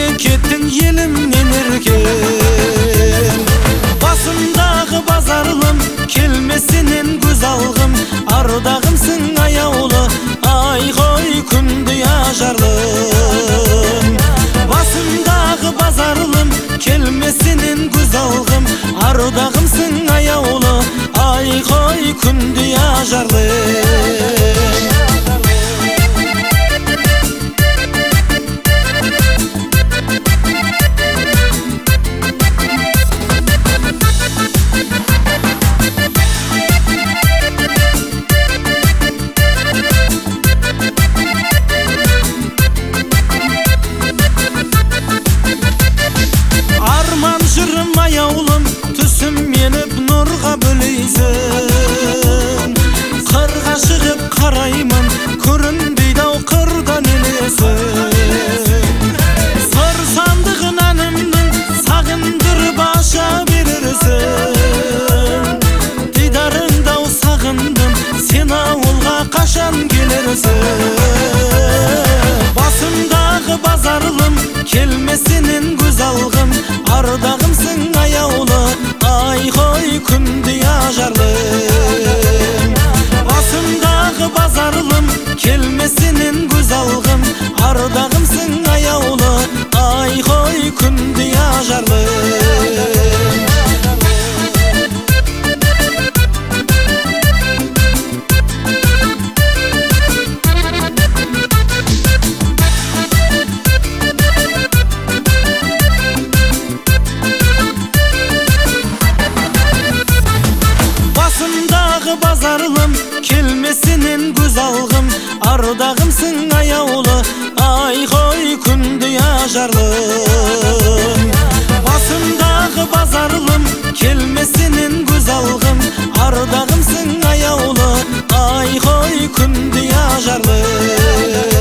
кетtin елімнен еркен. Басымдағы базарлым, келмесінен көз алғым, ардағымсың аяулы, ай қой күнде ажарлым. Басымдағы базарлым, келмесінен көз алғым, ардағымсың аяулы, ай қой күнде ажарлым. Аяулым, түсім меніп нұрға бөлейсін. Қырға шығып қараймын, көрінбейді-ау қырдан елесін. Сыр сандығын әнімнің сағындырып аша берерсің. Дидарыңды-ау сағындым, сен ауылға қашан келерсің. Басымдағы базарлым, келмесінен көз алғым, ардағымсың аяулы, ай қой күнде ажарлым. Басымдағы базарлым, келмесінен көз алғым, ардағымсың аяулы, ай қой күнде ажарлым. Базарлым, келмесінен көз алғым, ардағымсың аяулы, ай қой күнде ажарлым. Басымдағы базарлым, келмесінен көз алғым, ардағымсың аяулы, ай қой күнде ажарлым.